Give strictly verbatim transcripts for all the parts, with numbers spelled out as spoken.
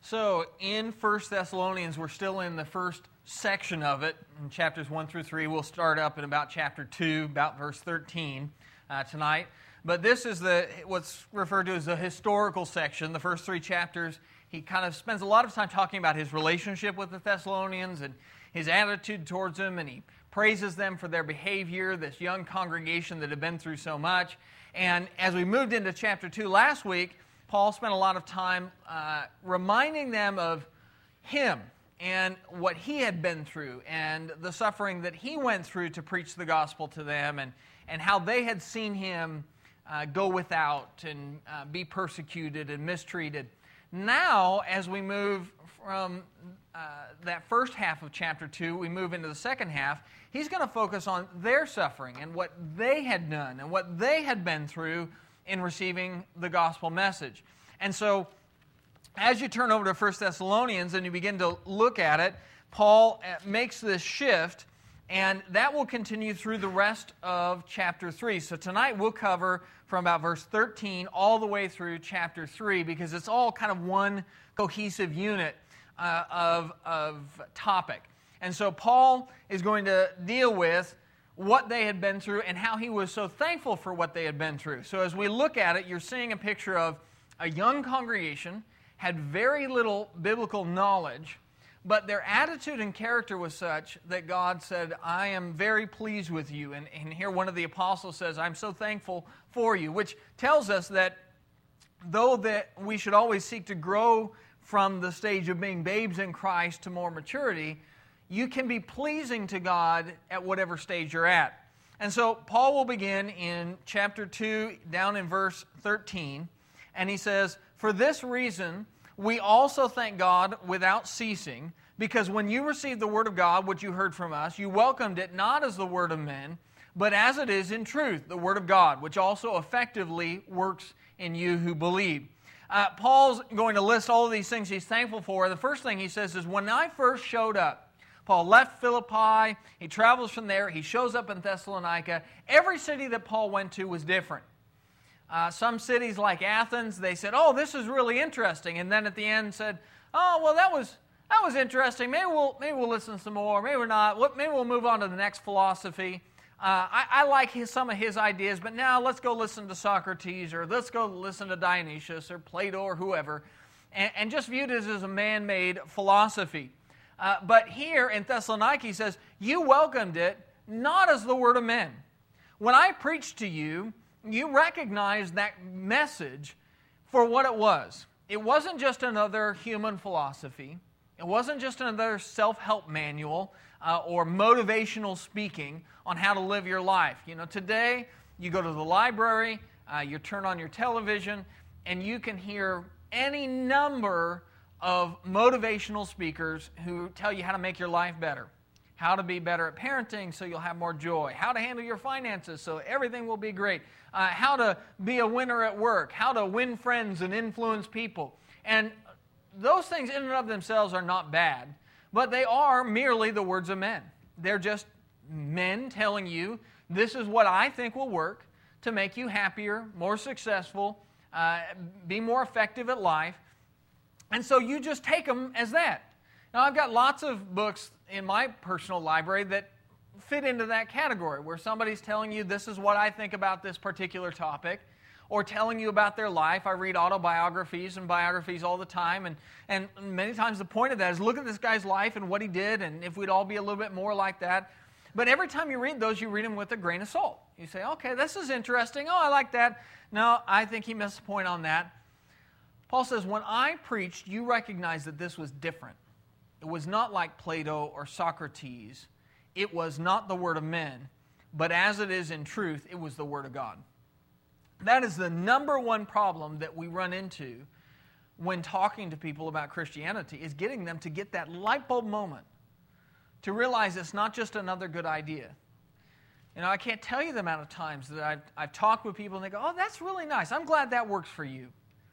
So, in First Thessalonians, we're still in the first section of it, in chapters one through three. We'll start up in about chapter two, about verse thirteen uh, tonight. But this is the what's referred to as the historical section. The first three chapters, he kind of spends a lot of time talking about his relationship with the Thessalonians and his attitude towards them, and he praises them for their behavior, this young congregation that had been through so much. And as we moved into chapter two last week, Paul spent a lot of time uh, reminding them of him and what he had been through and the suffering that he went through to preach the gospel to them, and, and how they had seen him uh, go without and uh, be persecuted and mistreated. Now, as we move from uh, that first half of chapter two, we move into the second half, he's going to focus on their suffering and what they had done and what they had been through in receiving the gospel message. And so, as you turn over to First Thessalonians and you begin to look at it, Paul makes this shift, and that will continue through the rest of chapter three. So tonight we'll cover from about verse thirteen all the way through chapter three, because it's all kind of one cohesive unit uh, of, of topic. And so Paul is going to deal with what they had been through and how he was so thankful for what they had been through. So as we look at it, you're seeing a picture of a young congregation, had very little biblical knowledge, but their attitude and character was such that God said, I am very pleased with you. And, and here one of the apostles says, I'm so thankful for you, which tells us that though that we should always seek to grow from the stage of being babes in Christ to more maturity, you can be pleasing to God at whatever stage you're at. And so Paul will begin in chapter two, down in verse thirteen, and he says, For this reason we also thank God without ceasing, because when you received the word of God, which you heard from us, you welcomed it not as the word of men, but as it is in truth, the word of God, which also effectively works in you who believe. Uh, Paul's going to list all of these things he's thankful for. The first thing he says is, when I first showed up, Paul left Philippi, he travels from there, he shows up in Thessalonica. Every city that Paul went to was different. Uh, some cities like Athens, they said, oh, this is really interesting. And then at the end said, oh, well, that was that was interesting. Maybe we'll, maybe we'll listen some more. Maybe we're not. Maybe we'll move on to the next philosophy. Uh, I, I like his, some of his ideas, but now let's go listen to Socrates, or let's go listen to Dionysius or Plato or whoever, and, and just view this as a man-made philosophy. Uh, but here in Thessalonica, he says, you welcomed it not as the word of men. When I preached to you, you recognized that message for what it was. It wasn't just another human philosophy. It wasn't just another self-help manual uh, or motivational speaking on how to live your life. You know, today you go to the library, uh, you turn on your television, and you can hear any number of motivational speakers who tell you how to make your life better, how to be better at parenting so you'll have more joy, how to handle your finances so everything will be great, uh, how to be a winner at work, how to win friends and influence people. And those things in and of themselves are not bad, but they are merely the words of men. They're just men telling you, this is what I think will work to make you happier, more successful, uh, be more effective at life. And so you just take them as that. Now, I've got lots of books in my personal library that fit into that category, where somebody's telling you, this is what I think about this particular topic, or telling you about their life. I read autobiographies and biographies all the time, and, and many times the point of that is, look at this guy's life and what he did, and if we'd all be a little bit more like that. But every time you read those, you read them with a grain of salt. You say, okay, this is interesting. Oh, I like that. No, I think he missed the point on that. Paul says, when I preached, you recognized that this was different. It was not like Plato or Socrates. It was not the word of men, but as it is in truth, it was the word of God. That is the number one problem that we run into when talking to people about Christianity, is getting them to get that light bulb moment, to realize it's not just another good idea. You know, I can't tell you the amount of times that I've, I've talked with people and they go, oh, that's really nice. I'm glad that works for you.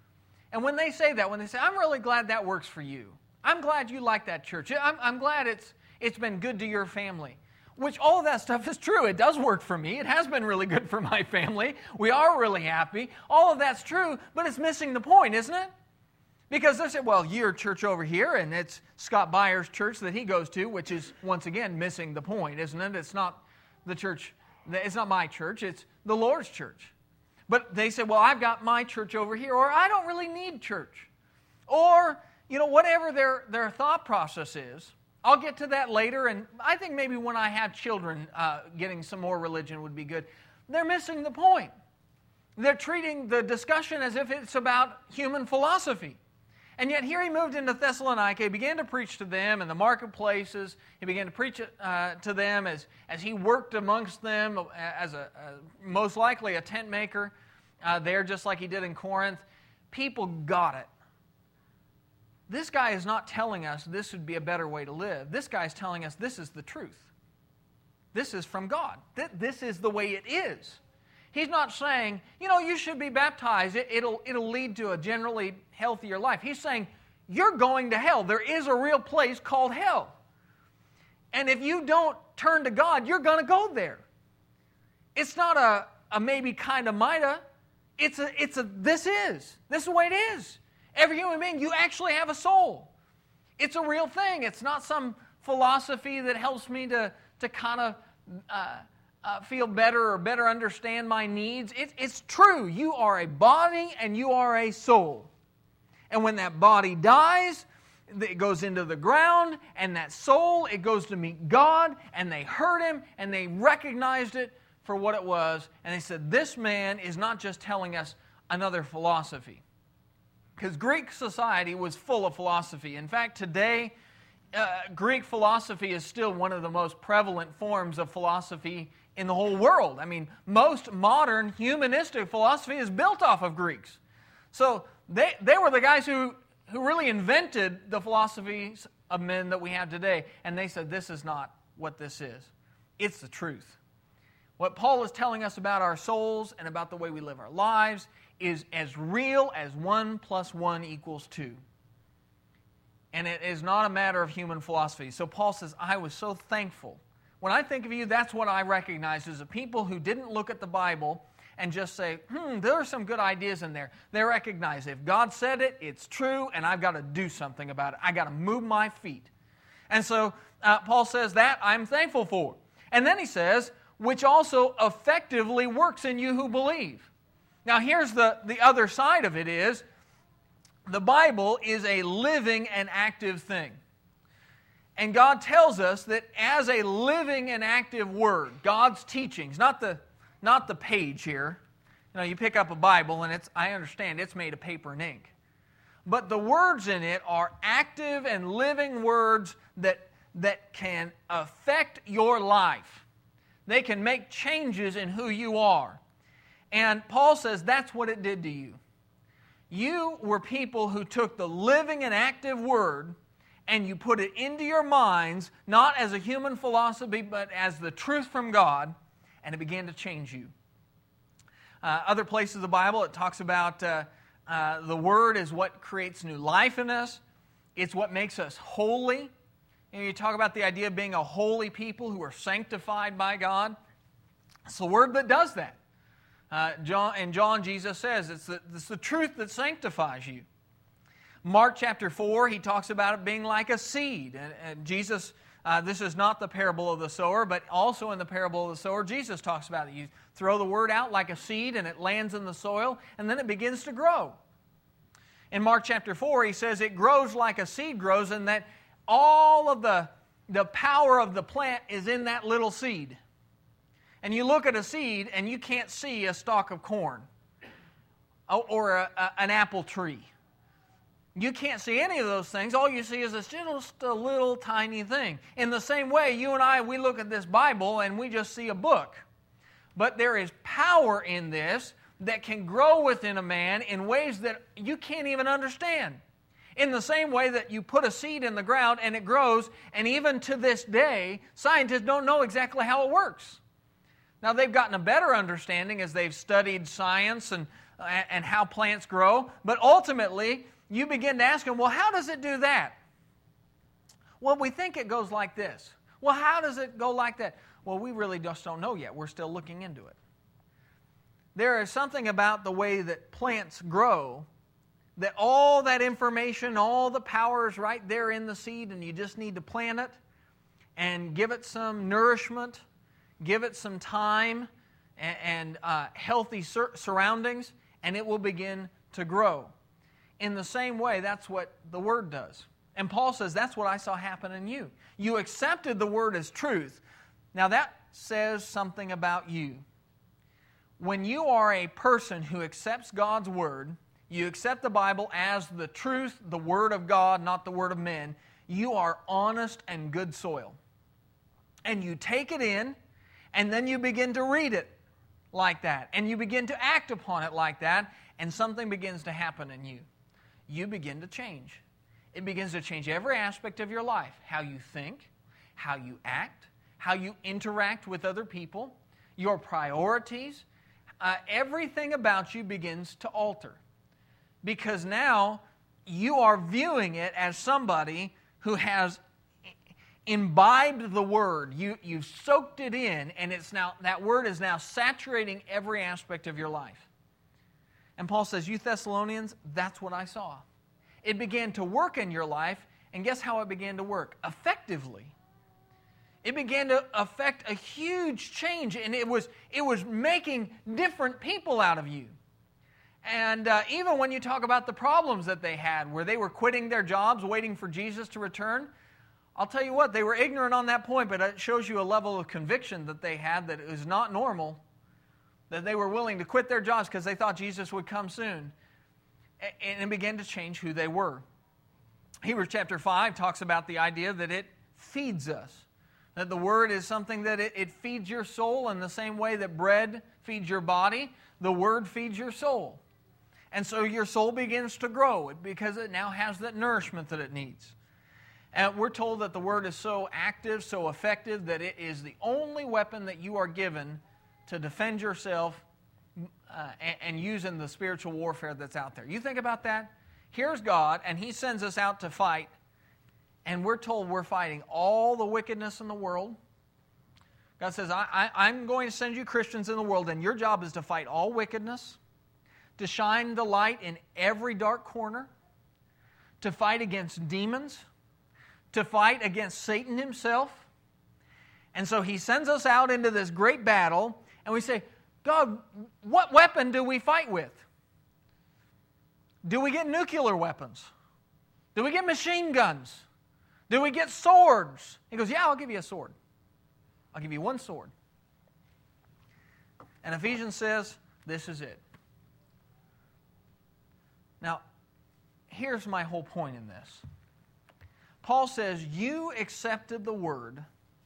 And when they say that, when they say, I'm really glad that works for you. I'm glad you like that church. I'm, I'm glad it's it's been good to your family. Which all of that stuff is true. It does work for me. It has been really good for my family. We are really happy. All of that's true, but it's missing the point, isn't it? Because they said, well, your church over here, and it's Scott Byers' church that he goes to, which is, once again, missing the point, isn't it? It's not the church, it's not my church, it's the Lord's church. But they said, well, I've got my church over here, or I don't really need church. Or, you know, whatever their, their thought process is. I'll get to that later, and I think maybe when I have children, uh, getting some more religion would be good. They're missing the point. They're treating the discussion as if it's about human philosophy. And yet here he moved into Thessalonica, he began to preach to them in the marketplaces, he began to preach uh, to them as, as he worked amongst them as a, a most likely a tent maker uh, there, just like he did in Corinth. People got it. This guy is not telling us this would be a better way to live. This guy is telling us this is the truth. This is from God. This is the way it is. He's not saying, you know, you should be baptized. It, it'll, it'll lead to a generally healthier life. He's saying, you're going to hell. There is a real place called hell. And if you don't turn to God, you're going to go there. It's not a, a maybe kind of mighta. It's a, it's a, this is. This is the way it is. Every human being, you actually have a soul. It's a real thing. It's not some philosophy that helps me to, to kind of uh, uh, feel better or better understand my needs. It, it's true. You are a body and you are a soul. And when that body dies, it goes into the ground, and that soul, it goes to meet God, and they heard Him, and they recognized it for what it was, and they said, this man is not just telling us another philosophy. Because Greek society was full of philosophy. In fact, today, uh, Greek philosophy is still one of the most prevalent forms of philosophy in the whole world. I mean, most modern humanistic philosophy is built off of Greeks. So they, they were the guys who, who really invented the philosophies of men that we have today. And they said, this is not what this is. It's the truth. What Paul is telling us about our souls and about the way we live our lives is as real as one plus one equals two. And it is not a matter of human philosophy. So Paul says, I was so thankful. When I think of you, that's what I recognize as a people who didn't look at the Bible and just say, hmm, there are some good ideas in there. They recognize if God said it, it's true, and I've got to do something about it. I've got to move my feet. And so uh, Paul says that I'm thankful for. And then he says, which also effectively works in you who believe. Now here's the, the other side of it is, the Bible is a living and active thing. And God tells us that as a living and active Word, God's teachings, not the, not the page here. You know, you pick up a Bible and it's, I understand, it's made of paper and ink. But the words in it are active and living words that, that can affect your life. They can make changes in who you are. And Paul says that's what it did to you. You were people who took the living and active Word and you put it into your minds, not as a human philosophy, but as the truth from God, and it began to change you. Uh, other places of the Bible, it talks about uh, uh, the Word is what creates new life in us. It's what makes us holy. You know, you talk about the idea of being a holy people who are sanctified by God. It's the Word that does that. Uh, John, and John, Jesus says, it's the, it's the truth that sanctifies you. Mark chapter four, he talks about it being like a seed. And, and Jesus, uh, this is not the parable of the sower, but also in the parable of the sower, Jesus talks about it. You throw the word out like a seed, and it lands in the soil, and then it begins to grow. In Mark chapter four, he says it grows like a seed grows, and that all of the, the power of the plant is in that little seed. And you look at a seed and you can't see a stalk of corn or a, a, an apple tree. You can't see any of those things. All you see is it's just a little tiny thing. In the same way, you and I, we look at this Bible and we just see a book. But there is power in this that can grow within a man in ways that you can't even understand. In the same way that you put a seed in the ground and it grows, and even to this day, scientists don't know exactly how it works. Now, they've gotten a better understanding as they've studied science and, and how plants grow, but ultimately, you begin to ask them, well, how does it do that? Well, we think it goes like this. Well, how does it go like that? Well, we really just don't know yet. We're still looking into it. There is something about the way that plants grow that all that information, all the power is right there in the seed, and you just need to plant it and give it some nourishment, give it some time and, and uh, healthy sur- surroundings, and it will begin to grow. In the same way, that's what the Word does. And Paul says, that's what I saw happen in you. You accepted the Word as truth. Now that says something about you. When you are a person who accepts God's Word, you accept the Bible as the truth, the Word of God, not the Word of men, you are honest and good soil. And you take it in, and then you begin to read it like that. And you begin to act upon it like that, and something begins to happen in you. You begin to change. It begins to change every aspect of your life. How you think, how you act, how you interact with other people, your priorities. Uh, everything about you begins to alter. Because now you are viewing it as somebody who has imbibed the Word. You, you've soaked it in, and it's now that Word is now saturating every aspect of your life. And Paul says, you Thessalonians, that's what I saw. It began to work in your life, and guess how it began to work? Effectively. It began to affect a huge change, and it was, it was making different people out of you. And uh, even when you talk about the problems that they had, where they were quitting their jobs, waiting for Jesus to return, I'll tell you what, they were ignorant on that point, but it shows you a level of conviction that they had that is not normal, that they were willing to quit their jobs because they thought Jesus would come soon. And it began to change who they were. Hebrews chapter five talks about the idea that it feeds us. That the Word is something that it, it feeds your soul in the same way that bread feeds your body. The Word feeds your soul. And so your soul begins to grow because it now has that nourishment that it needs. And we're told that the Word is so active, so effective, that it is the only weapon that you are given to defend yourself uh, and, and use in the spiritual warfare that's out there. You think about that? Here's God, and He sends us out to fight, and we're told we're fighting all the wickedness in the world. God says, I, I, I'm going to send you Christians in the world, and your job is to fight all wickedness, to shine the light in every dark corner, to fight against demons, to fight against Satan himself. And so He sends us out into this great battle, and we say, God, what weapon do we fight with? Do we get nuclear weapons? Do we get machine guns? Do we get swords? He goes, yeah, I'll give you a sword. I'll give you one sword. And Ephesians says, this is it. Now, here's my whole point in this. Paul says, you accepted the Word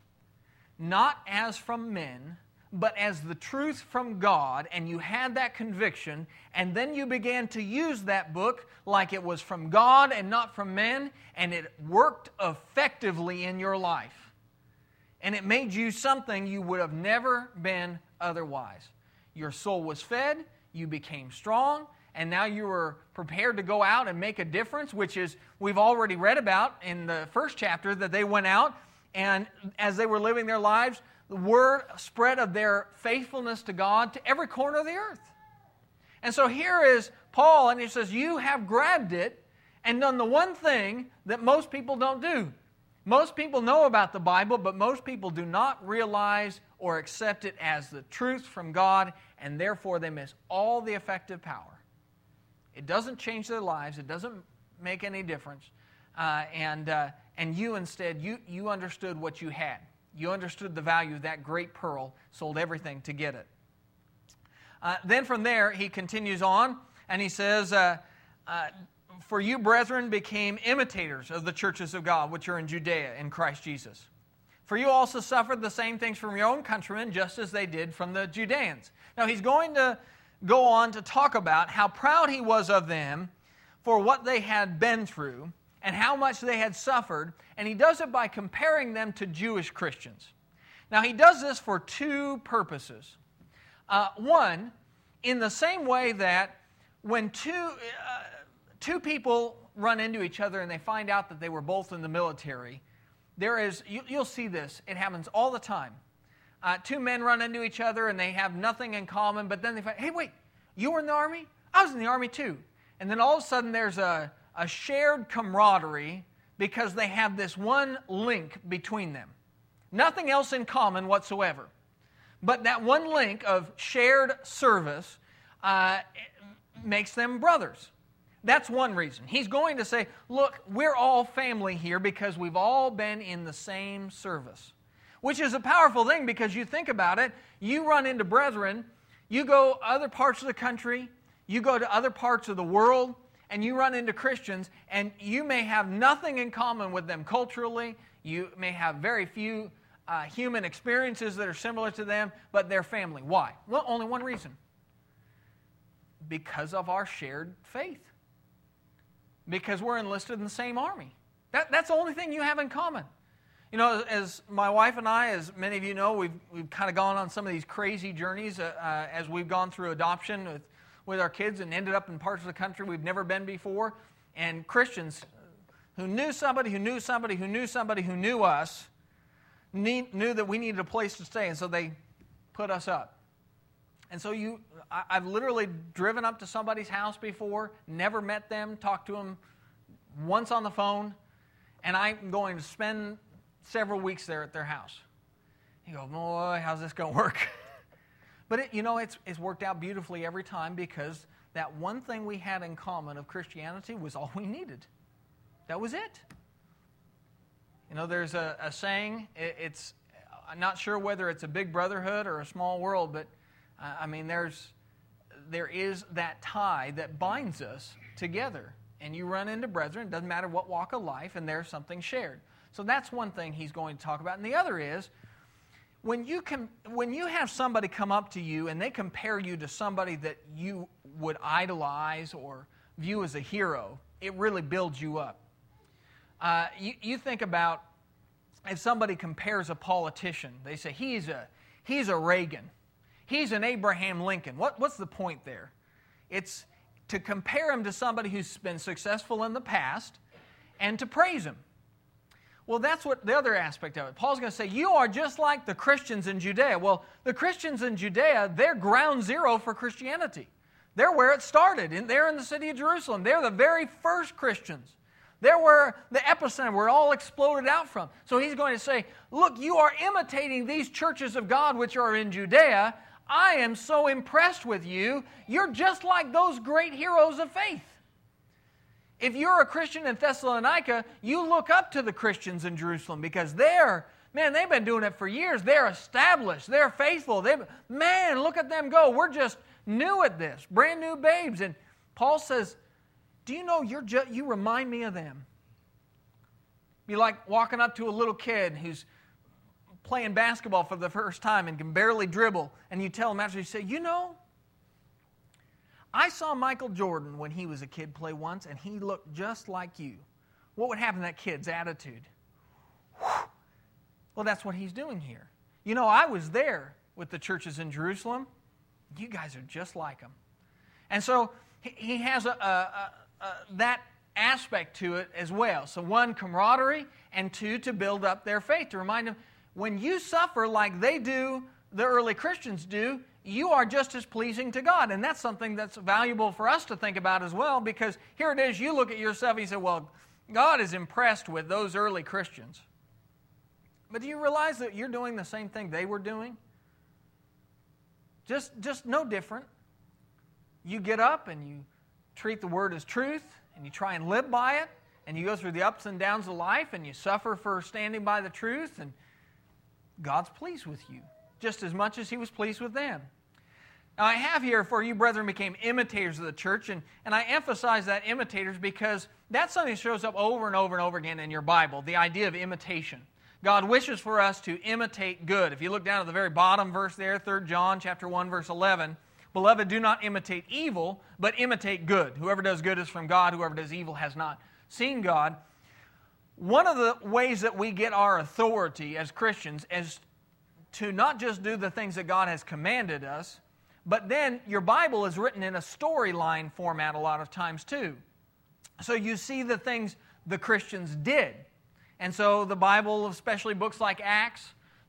not as from men, but as the truth from God, and you had that conviction, and then you began to use that book like it was from God and not from men, and it worked effectively in your life. And it made you something you would have never been otherwise. Your soul was fed, you became strong, and now you were prepared to go out and make a difference, which is, we've already read about in the first chapter, that they went out, and as they were living their lives, the word spread of their faithfulness to God to every corner of the earth. And so here is Paul, and he says, you have grabbed it and done the one thing that most people don't do. Most people know about the Bible, but most people do not realize or accept it as the truth from God, and therefore they miss all the effective power. It doesn't change their lives. It doesn't make any difference. Uh, and uh, and you instead, you, you understood what you had. You understood the value of that great pearl, sold everything to get it. Uh, then from there, he continues on, and he says, uh, uh, for you, brethren, became imitators of the churches of God, which are in Judea in Christ Jesus. For you also suffered the same things from your own countrymen, just as they did from the Judeans. Now, he's going to go on to talk about how proud he was of them for what they had been through, and how much they had suffered, and he does it by comparing them to Jewish Christians. Now, he does this for two purposes. Uh, one, in the same way that when two, uh, two people run into each other and they find out that they were both in the military, there is, you, you'll see this, it happens all the time. Uh, two men run into each other and they have nothing in common, but then they find, hey, wait, you were in the army? I was in the army too. And then all of a sudden there's a, a shared camaraderie because they have this one link between them. Nothing else in common whatsoever. But that one link of shared service uh, makes them brothers. That's one reason. He's going to say, look, we're all family here because we've all been in the same service. Which is a powerful thing because you think about it, you run into brethren, you go other parts of the country, you go to other parts of the world, and you run into Christians, and you may have nothing in common with them culturally, you may have very few uh, human experiences that are similar to them, but they're family. Why? Well, only one reason. Because of our shared faith. Because we're enlisted in the same army. That, that's the only thing you have in common. You know, as my wife and I, as many of you know, we've we've kind of gone on some of these crazy journeys uh, uh, as we've gone through adoption with, with our kids and ended up in parts of the country we've never been before. And Christians who knew somebody who knew somebody who knew somebody who knew us need, knew that we needed a place to stay, and so they put us up. And so you, I, I've literally driven up to somebody's house before, never met them, talked to them once on the phone, and I'm going to spend several weeks there at their house. You go, boy, how's this going to work? But, it, you know, it's, it's worked out beautifully every time because that one thing we had in common of Christianity was all we needed. That was it. You know, there's a, a saying, it, it's, I'm not sure whether it's a big brotherhood or a small world, but, uh, I mean, there's there is that tie that binds us together. And you run into brethren, it doesn't matter what walk of life, and there's something shared. So that's one thing he's going to talk about. And the other is, when you can, when you have somebody come up to you and they compare you to somebody that you would idolize or view as a hero, it really builds you up. Uh, you, you think about if somebody compares a politician, they say, he's a, he's a Reagan, he's an Abraham Lincoln. What, what's the point there? It's to compare him to somebody who's been successful in the past and to praise him. Well, that's what the other aspect of it. Paul's going to say, you are just like the Christians in Judea. Well, the Christians in Judea, they're ground zero for Christianity. They're where it started. They're in the city of Jerusalem. They're the very first Christians. They're where the epicenter, where it all exploded out from. So he's going to say, look, you are imitating these churches of God which are in Judea. I am so impressed with you. You're just like those great heroes of faith. If you're a Christian in Thessalonica, you look up to the Christians in Jerusalem because they're, man, they've been doing it for years. They're established. They're faithful. They've, man, look at them go. We're just new at this, brand new babes. And Paul says, do you know you're just, you remind me of them? Be like walking up to a little kid who's playing basketball for the first time and can barely dribble, and you tell him after, you say, you know, I saw Michael Jordan when he was a kid play once, and he looked just like you. What would happen to that kid's attitude? Whew. Well, that's what he's doing here. You know, I was there with the churches in Jerusalem. You guys are just like them. And so he has a, a, a, a, that aspect to it as well. So one, camaraderie, and two, to build up their faith, to remind them, when you suffer like they do, the early Christians do, you are just as pleasing to God. And that's something that's valuable for us to think about as well, because here it is, you look at yourself and you say, well, God is impressed with those early Christians. But do you realize that you're doing the same thing they were doing? Just, just no different. You get up and you treat the Word as truth, and you try and live by it, and you go through the ups and downs of life, and you suffer for standing by the truth, and God's pleased with you, just as much as He was pleased with them. Now, I have here, for you brethren became imitators of the church, and, and I emphasize that imitators because that's something that shows up over and over and over again in your Bible, the idea of imitation. God wishes for us to imitate good. If you look down at the very bottom verse there, Third John chapter one, verse eleven, beloved, do not imitate evil, but imitate good. Whoever does good is from God, whoever does evil has not seen God. One of the ways that we get our authority as Christians is to not just do the things that God has commanded us, but then your Bible is written in a storyline format a lot of times too. So you see the things the Christians did. And so the Bible, especially books like Acts,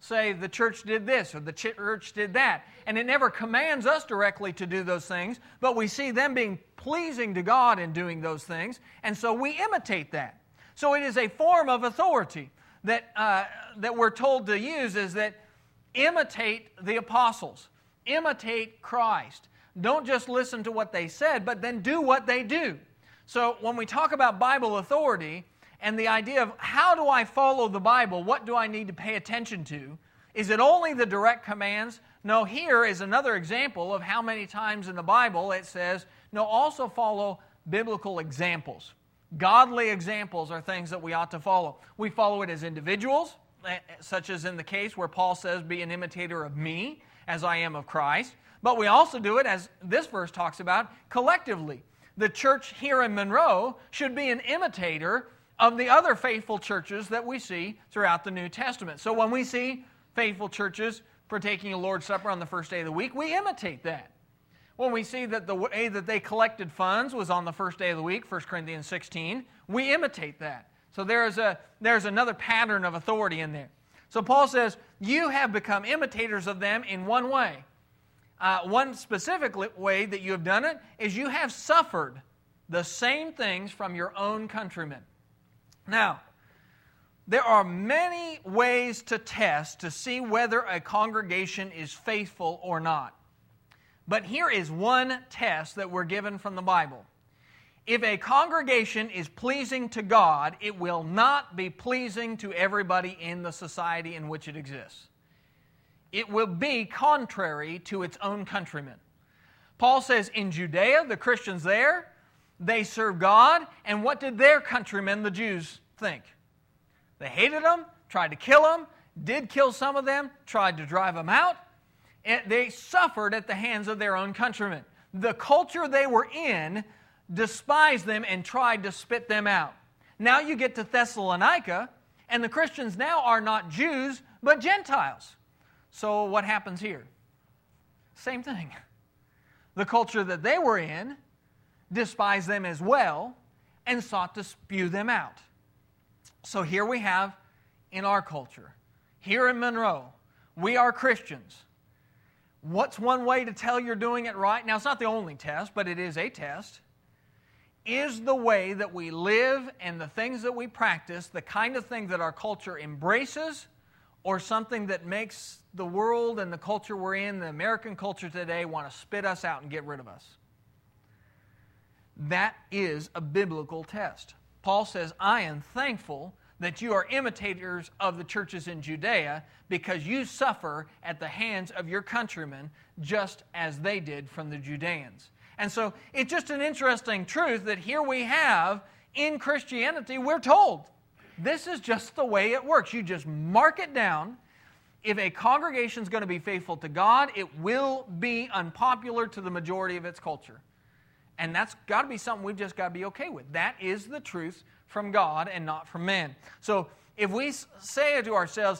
say the church did this or the church did that. And it never commands us directly to do those things, but we see them being pleasing to God in doing those things, and so we imitate that. So it is a form of authority that, uh, that we're told to use, is that imitate the apostles. Imitate Christ. Don't just listen to what they said, but then do what they do. So when we talk about Bible authority and the idea of how do I follow the Bible, what do I need to pay attention to? Is it only the direct commands? No, here is another example of how many times in the Bible it says, no, also follow biblical examples. Godly examples are things that we ought to follow. We follow it as individuals, such as in the case where Paul says, be an imitator of me as I am of Christ. But we also do it, as this verse talks about, collectively. The church here in Monroe should be an imitator of the other faithful churches that we see throughout the New Testament. So when we see faithful churches partaking of Lord's Supper on the first day of the week, we imitate that. When we see that the way that they collected funds was on the first day of the week, First Corinthians sixteen, we imitate that. So there is a, there's another pattern of authority in there. So Paul says, you have become imitators of them in one way. Uh, one specific way that you have done it is you have suffered the same things from your own countrymen. Now, there are many ways to test to see whether a congregation is faithful or not. But here is one test that we're given from the Bible. If a congregation is pleasing to God, it will not be pleasing to everybody in the society in which it exists. It will be contrary to its own countrymen. Paul says in Judea, the Christians there, they served God, and what did their countrymen, the Jews, think? They hated them, tried to kill them, did kill some of them, tried to drive them out. And they suffered at the hands of their own countrymen. The culture they were in despised them and tried to spit them out. Now you get to Thessalonica, and the Christians now are not Jews, but Gentiles. So what happens here? Same thing. The culture that they were in despised them as well and sought to spew them out. So here we have in our culture, here in Monroe, we are Christians. What's one way to tell you're doing it right? Now, it's not the only test, but it is a test. Is the way that we live and the things that we practice the kind of thing that our culture embraces, or something that makes the world and the culture we're in, the American culture today, want to spit us out and get rid of us? That is a biblical test. Paul says, I am thankful that you are imitators of the churches in Judea because you suffer at the hands of your countrymen just as they did from the Judeans. And so it's just an interesting truth that here we have in Christianity, we're told this is just the way it works. You just mark it down. If a congregation is going to be faithful to God, it will be unpopular to the majority of its culture. And that's got to be something we've just got to be okay with. That is the truth from God and not from man. So if we say to ourselves,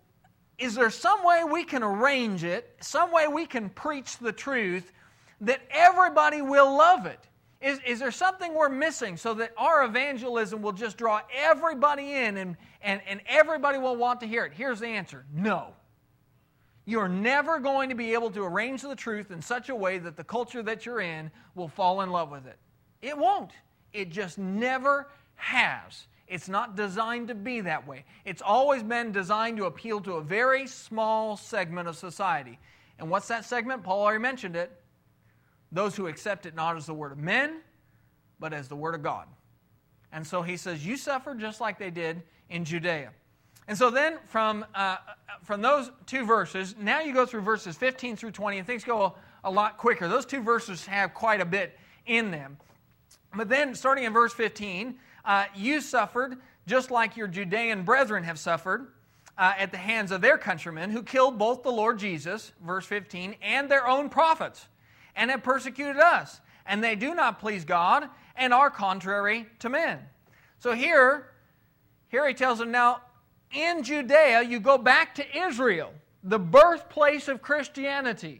is there some way we can arrange it, some way we can preach the truth that everybody will love it? Is, is there something we're missing so that our evangelism will just draw everybody in and, and, and everybody will want to hear it? Here's the answer. No. You're never going to be able to arrange the truth in such a way that the culture that you're in will fall in love with it. It won't. It just never has. It's not designed to be that way. It's always been designed to appeal to a very small segment of society. And what's that segment? Paul already mentioned it. Those who accept it not as the word of men, but as the word of God. And so he says, you suffer just like they did in Judea. And so then from, uh, from those two verses, now you go through verses fifteen through twenty, and things go a, a lot quicker. Those two verses have quite a bit in them. But then, starting in verse fifteen, uh, you suffered just like your Judean brethren have suffered uh, at the hands of their countrymen, who killed both the Lord Jesus, verse fifteen, and their own prophets, and have persecuted us. And they do not please God, and are contrary to men. So here, here he tells them, now, in Judea, you go back to Israel, the birthplace of Christianity.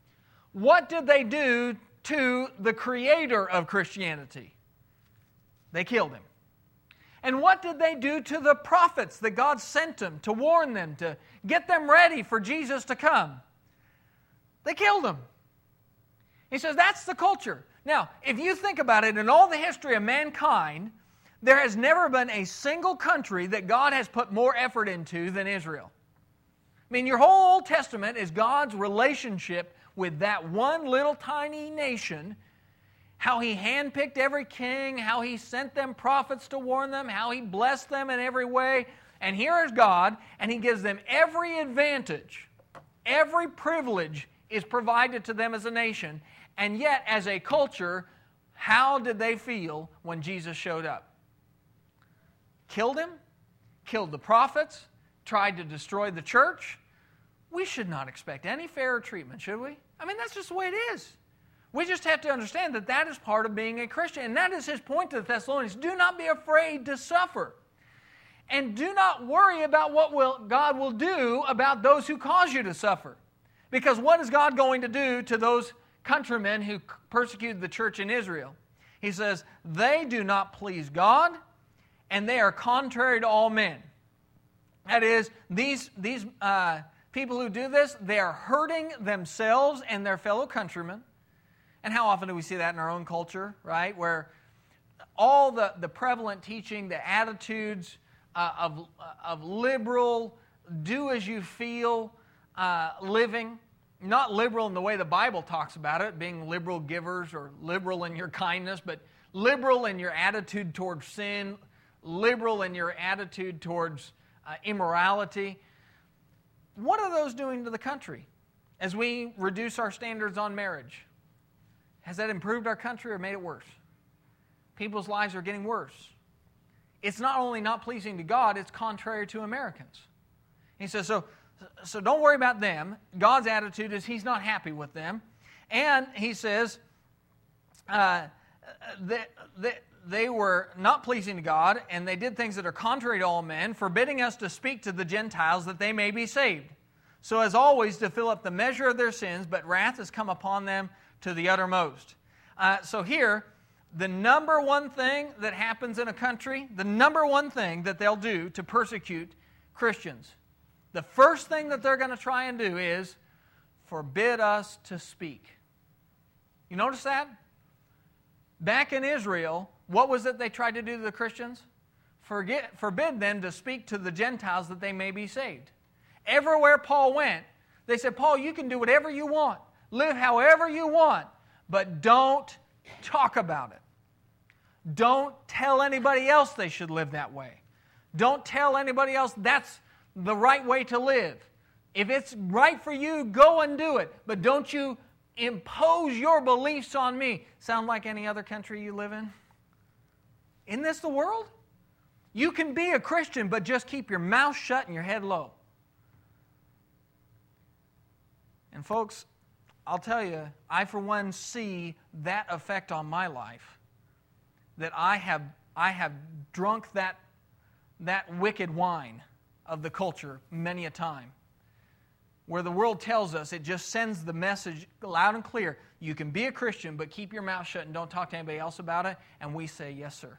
What did they do to the creator of Christianity? They killed him. And what did they do to the prophets that God sent them to warn them, to get them ready for Jesus to come? They killed them. He says that's the culture. Now, if you think about it, in all the history of mankind, there has never been a single country that God has put more effort into than Israel. I mean, your whole Old Testament is God's relationship with that one little tiny nation, how He handpicked every king, how He sent them prophets to warn them, how He blessed them in every way. And here is God, and He gives them every advantage, every privilege is provided to them as a nation. And yet, as a culture, how did they feel when Jesus showed up? Killed Him? Killed the prophets? Tried to destroy the church? We should not expect any fairer treatment, should we? I mean, that's just the way it is. We just have to understand that that is part of being a Christian. And that is his point to the Thessalonians. Do not be afraid to suffer. And do not worry about what will, God will do about those who cause you to suffer. Because what is God going to do to those countrymen who persecuted the church in Israel? He says, they do not please God, and they are contrary to all men. That is, these, these uh, people who do this, they are hurting themselves and their fellow countrymen. And how often do we see that in our own culture, right? Where all the, the prevalent teaching, the attitudes uh, of, of liberal, do-as-you-feel uh, living, not liberal in the way the Bible talks about it, being liberal givers or liberal in your kindness, but liberal in your attitude towards sin, liberal in your attitude towards uh, immorality. What are those doing to the country as we reduce our standards on marriage? Has that improved our country or made it worse? People's lives are getting worse. It's not only not pleasing to God, it's contrary to Americans. He says, so, so don't worry about them. God's attitude is He's not happy with them. And He says uh, that, that they were not pleasing to God, and they did things that are contrary to all men, forbidding us to speak to the Gentiles that they may be saved. So as always, to fill up the measure of their sins, but wrath has come upon them to the uttermost. Uh, so here, the number one thing that happens in a country, the number one thing that they'll do to persecute Christians, the first thing that they're going to try and do is forbid us to speak. You notice that? Back in Israel, what was it they tried to do to the Christians? Forget, forbid them to speak to the Gentiles that they may be saved. Everywhere Paul went, they said, Paul, you can do whatever you want. Live however you want, but don't talk about it. Don't tell anybody else they should live that way. Don't tell anybody else that's the right way to live. If it's right for you, go and do it. But don't you impose your beliefs on me. Sound like any other country you live in? Isn't this the world? You can be a Christian, but just keep your mouth shut and your head low. And folks, I'll tell you, I for one see that effect on my life, that I have, I have drunk that, that wicked wine of the culture many a time, where the world tells us, it just sends the message loud and clear, you can be a Christian, but keep your mouth shut and don't talk to anybody else about it, and we say, yes, sir.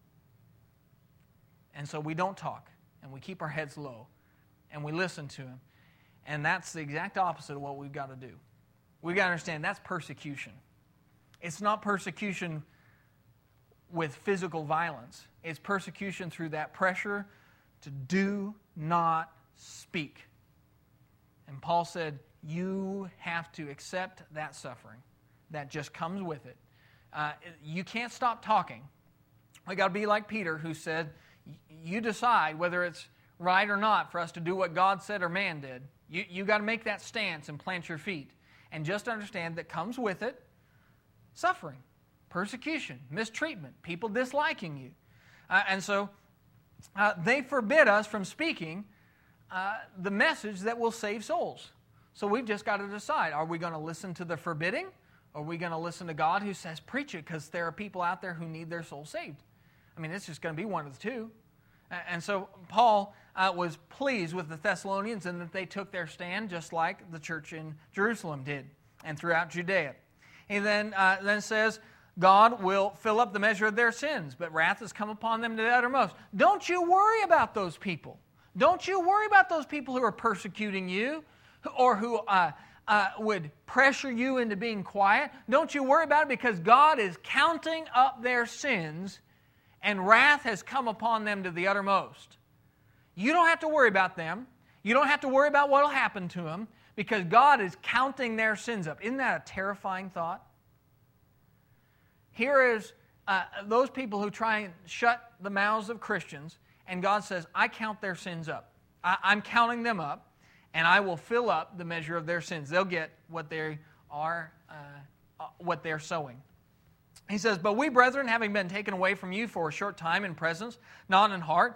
And so we don't talk, and we keep our heads low, and we listen to Him. And that's the exact opposite of what we've got to do. We've got to understand that's persecution. It's not persecution with physical violence. It's persecution through that pressure to do not speak. And Paul said, you have to accept that suffering that just comes with it. Uh, you can't stop talking. We've got to be like Peter, who said, you decide whether it's right or not for us to do what God said or man did. You, you got to make that stance and plant your feet. And just understand that comes with it suffering, persecution, mistreatment, people disliking you. Uh, and so uh, they forbid us from speaking uh, the message that will save souls. So we've just got to decide, are we going to listen to the forbidding? Or are we going to listen to God who says, preach it, because there are people out there who need their soul saved? I mean, it's just going to be one of the two. And so Paul uh, was pleased with the Thessalonians in that they took their stand just like the church in Jerusalem did and throughout Judea. He then, uh, then says, God will fill up the measure of their sins, but wrath has come upon them to the uttermost. Don't you worry about those people. Don't you worry about those people who are persecuting you or who uh, uh, would pressure you into being quiet. Don't you worry about it, because God is counting up their sins and wrath has come upon them to the uttermost. You don't have to worry about them. You don't have to worry about what will happen to them, because God is counting their sins up. Isn't that a terrifying thought? Here is uh, those people who try and shut the mouths of Christians, and God says, I count their sins up. I, I'm counting them up, and I will fill up the measure of their sins. They'll get what they are, uh, what they're sowing. He says, but we, brethren, having been taken away from you for a short time in presence, not in heart,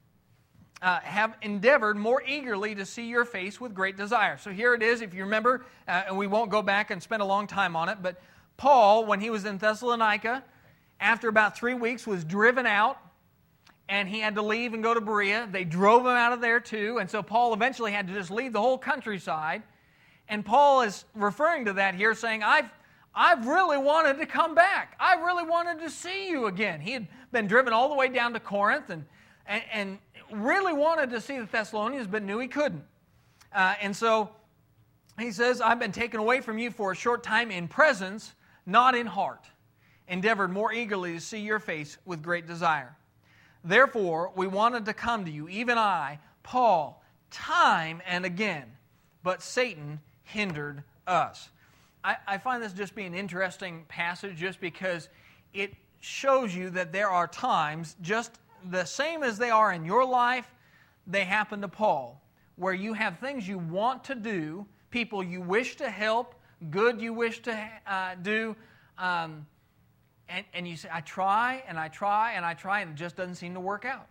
uh, have endeavored more eagerly to see your face with great desire. So here it is, if you remember, uh, and we won't go back and spend a long time on it, but Paul, when he was in Thessalonica, after about three weeks, was driven out, and he had to leave and go to Berea. They drove him out of there too, and so Paul eventually had to just leave the whole countryside. And Paul is referring to that here, saying, I've, I've really wanted to come back. I really wanted to see you again. He had been driven all the way down to Corinth and, and, and really wanted to see the Thessalonians, but knew he couldn't. Uh, and so he says, I've been taken away from you for a short time in presence, not in heart, endeavored more eagerly to see your face with great desire. Therefore, we wanted to come to you, even I, Paul, time and again, but Satan hindered us. I, I find this just be an interesting passage just because it shows you that there are times, just the same as they are in your life, they happen to Paul, where you have things you want to do, people you wish to help, good you wish to uh, do, um, and, and you say, I try and I try and I try and it just doesn't seem to work out.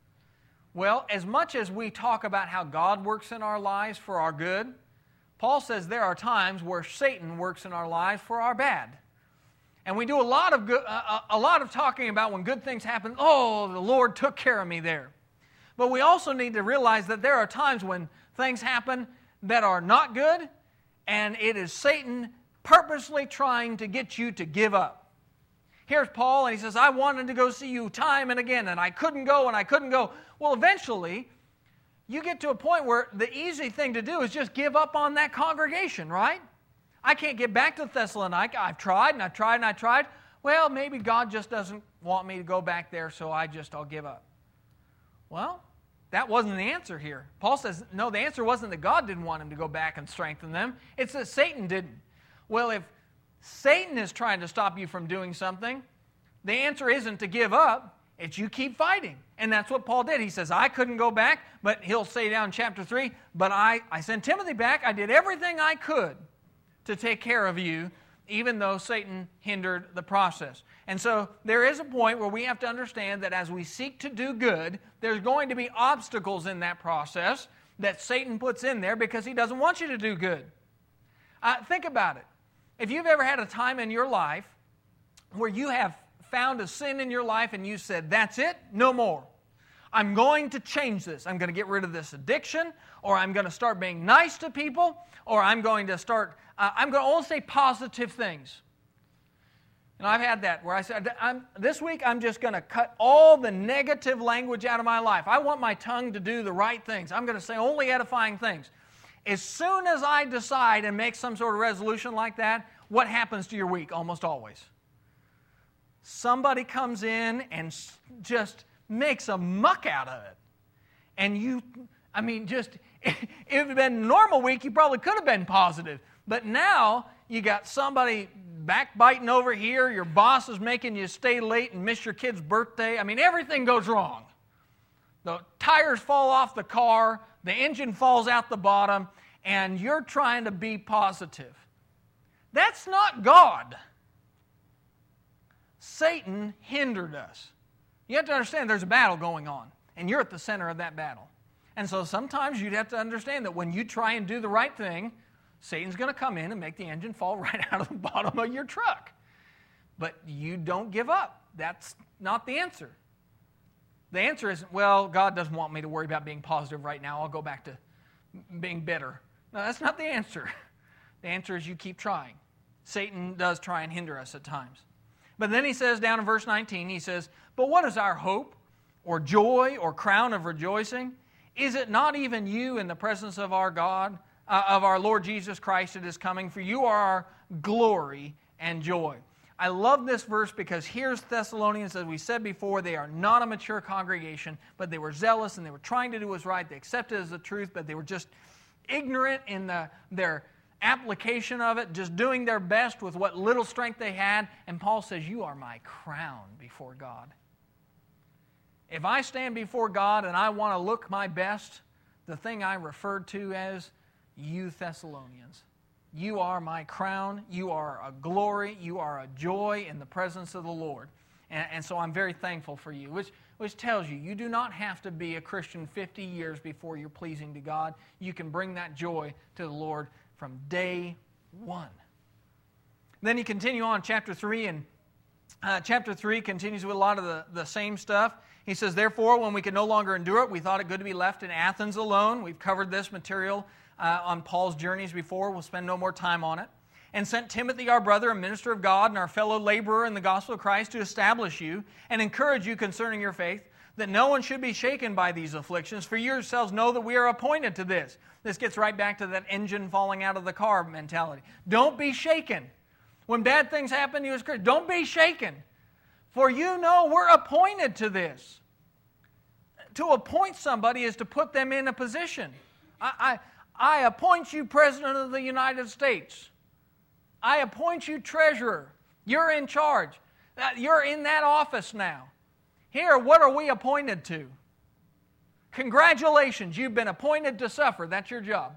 Well, as much as we talk about how God works in our lives for our good, Paul says there are times where Satan works in our lives for our bad. And we do a lot of good, uh, a lot of talking about when good things happen, oh, the Lord took care of me there. But we also need to realize that there are times when things happen that are not good, and it is Satan purposely trying to get you to give up. Here's Paul, and he says, I wanted to go see you time and again, and I couldn't go, and I couldn't go. Well, eventually, you get to a point where the easy thing to do is just give up on that congregation, right? I can't get back to Thessalonica. I've tried, and I've tried, and I've tried. Well, maybe God just doesn't want me to go back there, so I just, I'll give up. Well, that wasn't the answer here. Paul says, no, the answer wasn't that God didn't want him to go back and strengthen them. It's that Satan didn't. Well, if Satan is trying to stop you from doing something, the answer isn't to give up. It's you keep fighting. And that's what Paul did. He says, I couldn't go back, but he'll say down in chapter three, but I, I sent Timothy back. I did everything I could to take care of you, even though Satan hindered the process. And so there is a point where we have to understand that as we seek to do good, there's going to be obstacles in that process that Satan puts in there because he doesn't want you to do good. Uh, think about it. If you've ever had a time in your life where you have found a sin in your life and you said, that's it, no more. I'm going to change this. I'm going to get rid of this addiction, or I'm going to start being nice to people, or I'm going to start, uh, I'm going to only say positive things. And I've had that where I said, I'm, this week I'm just going to cut all the negative language out of my life. I want my tongue to do the right things. I'm going to say only edifying things. As soon as I decide and make some sort of resolution like that, what happens to your week almost always? Somebody comes in and just makes a muck out of it. And you, I mean, just, if it had been a normal week, you probably could have been positive. But now, you got somebody backbiting over here, your boss is making you stay late and miss your kid's birthday. I mean, everything goes wrong. The tires fall off the car, the engine falls out the bottom, and you're trying to be positive. That's not God. Satan hindered us. You have to understand there's a battle going on, and you're at the center of that battle. And so sometimes you'd have to understand that when you try and do the right thing, Satan's going to come in and make the engine fall right out of the bottom of your truck. But you don't give up. That's not the answer. The answer is, well, God doesn't want me to worry about being positive right now. I'll go back to being bitter. No, that's not the answer. The answer is you keep trying. Satan does try and hinder us at times. But then he says down in verse nineteen, he says, but what is our hope or joy or crown of rejoicing? Is it not even you in the presence of our God, uh, of our Lord Jesus Christ that is coming? For you are our glory and joy. I love this verse because here's Thessalonians, as we said before, they are not a mature congregation, but they were zealous and they were trying to do what's right. They accepted it as the truth, but they were just ignorant in the, their application of it, just doing their best with what little strength they had. And Paul says, you are my crown before God. If I stand before God and I want to look my best, the thing I referred to as you Thessalonians. You are my crown. You are a glory. You are a joy in the presence of the Lord. And, and so I'm very thankful for you, which, which tells you you do not have to be a Christian fifty years before you're pleasing to God. You can bring that joy to the Lord from day one. Then you continue on, chapter three, and uh, chapter three continues with a lot of the, the same stuff. He says, therefore, when we could no longer endure it, we thought it good to be left in Athens alone. We've covered this material uh, on Paul's journeys before. We'll spend no more time on it. And sent Timothy, our brother and minister of God, and our fellow laborer in the gospel of Christ, to establish you and encourage you concerning your faith, that no one should be shaken by these afflictions, for you yourselves know that we are appointed to this. This gets right back to that engine falling out of the car mentality. Don't be shaken. When bad things happen to you as Christians, don't be shaken. For you know we're appointed to this. To appoint somebody is to put them in a position. I, I, I appoint you President of the United States. I appoint you Treasurer. You're in charge. You're in that office now. Here, what are we appointed to? Congratulations, you've been appointed to suffer. That's your job.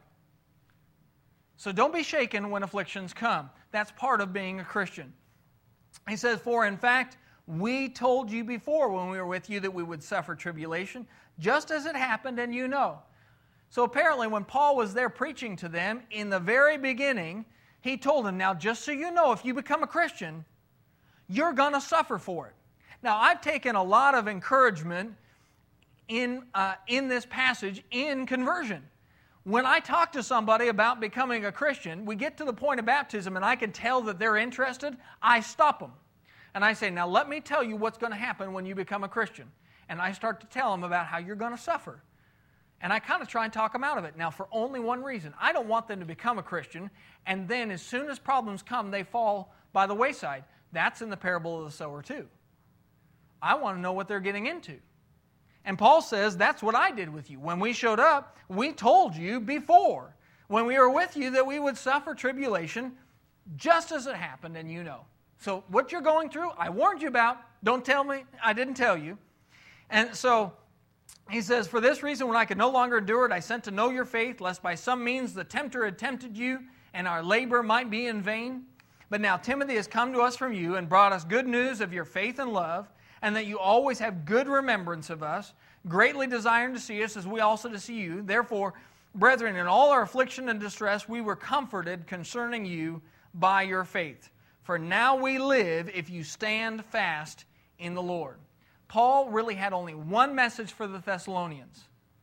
So don't be shaken when afflictions come. That's part of being a Christian. He says, for in fact, we told you before when we were with you that we would suffer tribulation, just as it happened and you know. So apparently when Paul was there preaching to them, in the very beginning, he told them, now just so you know, if you become a Christian, you're going to suffer for it. Now I've taken a lot of encouragement in, uh, in this passage in conversion. When I talk to somebody about becoming a Christian, we get to the point of baptism and I can tell that they're interested, I stop them. And I say, now let me tell you what's going to happen when you become a Christian. And I start to tell them about how you're going to suffer. And I kind of try and talk them out of it. Now, for only one reason. I don't want them to become a Christian, and then as soon as problems come, they fall by the wayside. That's in the parable of the sower too. I want to know what they're getting into. And Paul says, that's what I did with you. When we showed up, we told you before, when we were with you, that we would suffer tribulation, just as it happened, and you know. So what you're going through, I warned you about. Don't tell me I didn't tell you. And so he says, for this reason, when I could no longer endure it, I sent to know your faith, lest by some means the tempter had tempted you, and our labor might be in vain. But now Timothy has come to us from you and brought us good news of your faith and love, and that you always have good remembrance of us, greatly desiring to see us as we also to see you. Therefore, brethren, in all our affliction and distress, we were comforted concerning you by your faith. For now we live if you stand fast in the Lord. Paul really had only one message for the Thessalonians.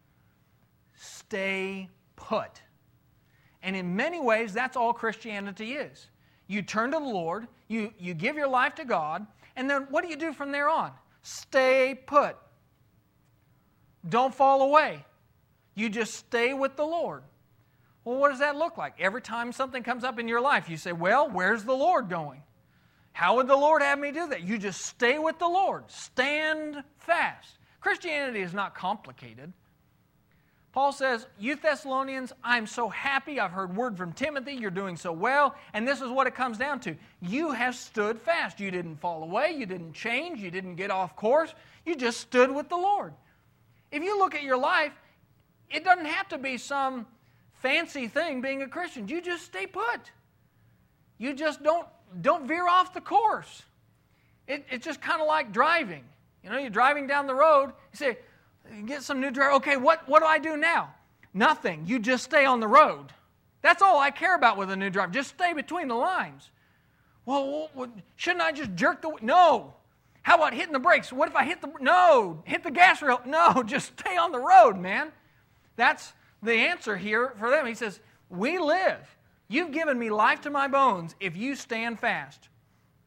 Stay put. And in many ways, that's all Christianity is. You turn to the Lord, you, you give your life to God, and then what do you do from there on? Stay put. Don't fall away. You just stay with the Lord. Well, what does that look like? Every time something comes up in your life, you say, well, where's the Lord going? How would the Lord have me do that? You just stay with the Lord. Stand fast. Christianity is not complicated. Paul says, you Thessalonians, I'm so happy. I've heard word from Timothy. You're doing so well. And this is what it comes down to. You have stood fast. You didn't fall away. You didn't change. You didn't get off course. You just stood with the Lord. If you look at your life, it doesn't have to be some fancy thing being a Christian. You just stay put. You just don't, don't veer off the course. It, it's just kind of like driving. You know, you're driving down the road. You say, you get some new driver. Okay, what, what do I do now? Nothing. You just stay on the road. That's all I care about with a new driver. Just stay between the lines. Well, well shouldn't I just jerk the... No. How about hitting the brakes? What if I hit the... No. Hit the gas rail? No. Just stay on the road, man. That's the answer here for them. He says, we live. You've given me life to my bones if you stand fast.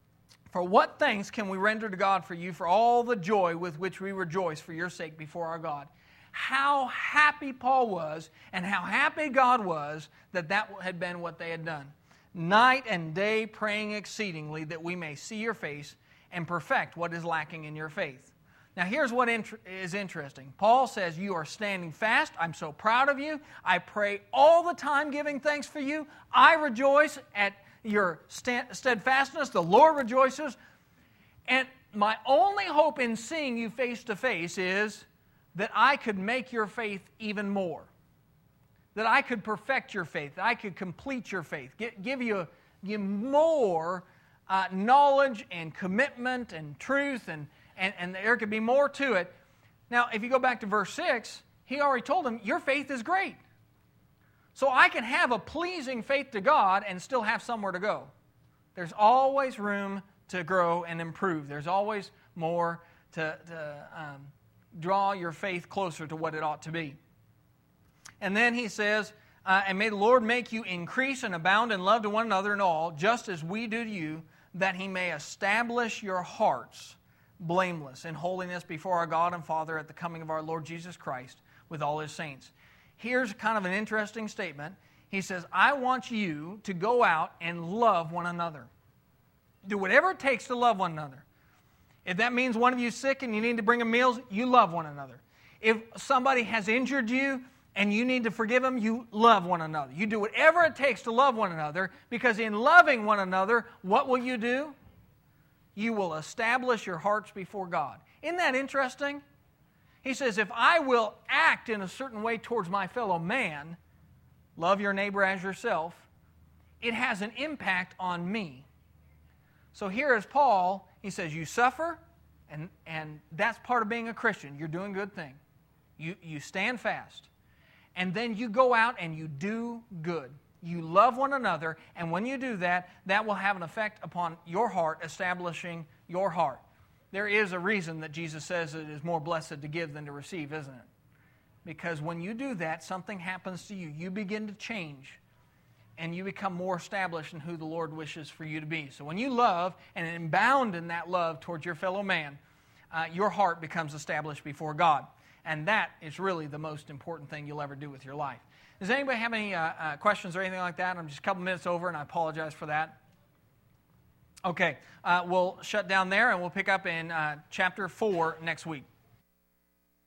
For what thanks can we render to God for you for all the joy with which we rejoice for your sake before our God? How happy Paul was and how happy God was that that had been what they had done. Night and day praying exceedingly that we may see your face and perfect what is lacking in your faith. Now here's what is interesting. Paul says, you are standing fast. I'm so proud of you. I pray all the time giving thanks for you. I rejoice at your steadfastness. The Lord rejoices. And my only hope in seeing you face to face is that I could make your faith even more. That I could perfect your faith. That I could complete your faith. Give you, you more uh, knowledge and commitment and truth, and, and, and there could be more to it. Now, if you go back to verse six, he already told them, your faith is great. So I can have a pleasing faith to God and still have somewhere to go. There's always room to grow and improve. There's always more to, to um, draw your faith closer to what it ought to be. And then he says, uh, and may the Lord make you increase and abound in love to one another in all, just as we do to you, that he may establish your hearts blameless in holiness before our God and Father at the coming of our Lord Jesus Christ with all his saints. Here's kind of an interesting statement. He says, I want you to go out and love one another. Do whatever it takes to love one another. If that means one of you is sick and you need to bring them meals, you love one another. If somebody has injured you and you need to forgive them, you love one another. You do whatever it takes to love one another, because in loving one another, what will you do? You will establish your hearts before God. Isn't that interesting? He says, if I will act in a certain way towards my fellow man, love your neighbor as yourself, it has an impact on me. So here is Paul. He says, you suffer, and, and that's part of being a Christian. You're doing a good thing. You, you stand fast. And then you go out and you do good. You love one another, and when you do that, that will have an effect upon your heart, establishing your heart. There is a reason that Jesus says it is more blessed to give than to receive, isn't it? Because when you do that, something happens to you. You begin to change, and you become more established in who the Lord wishes for you to be. So when you love and abound in that love towards your fellow man, uh, your heart becomes established before God. And that is really the most important thing you'll ever do with your life. Does anybody have any uh, uh, questions or anything like that? I'm just a couple minutes over, and I apologize for that. Okay, uh, we'll shut down there, and we'll pick up in uh, chapter four next week.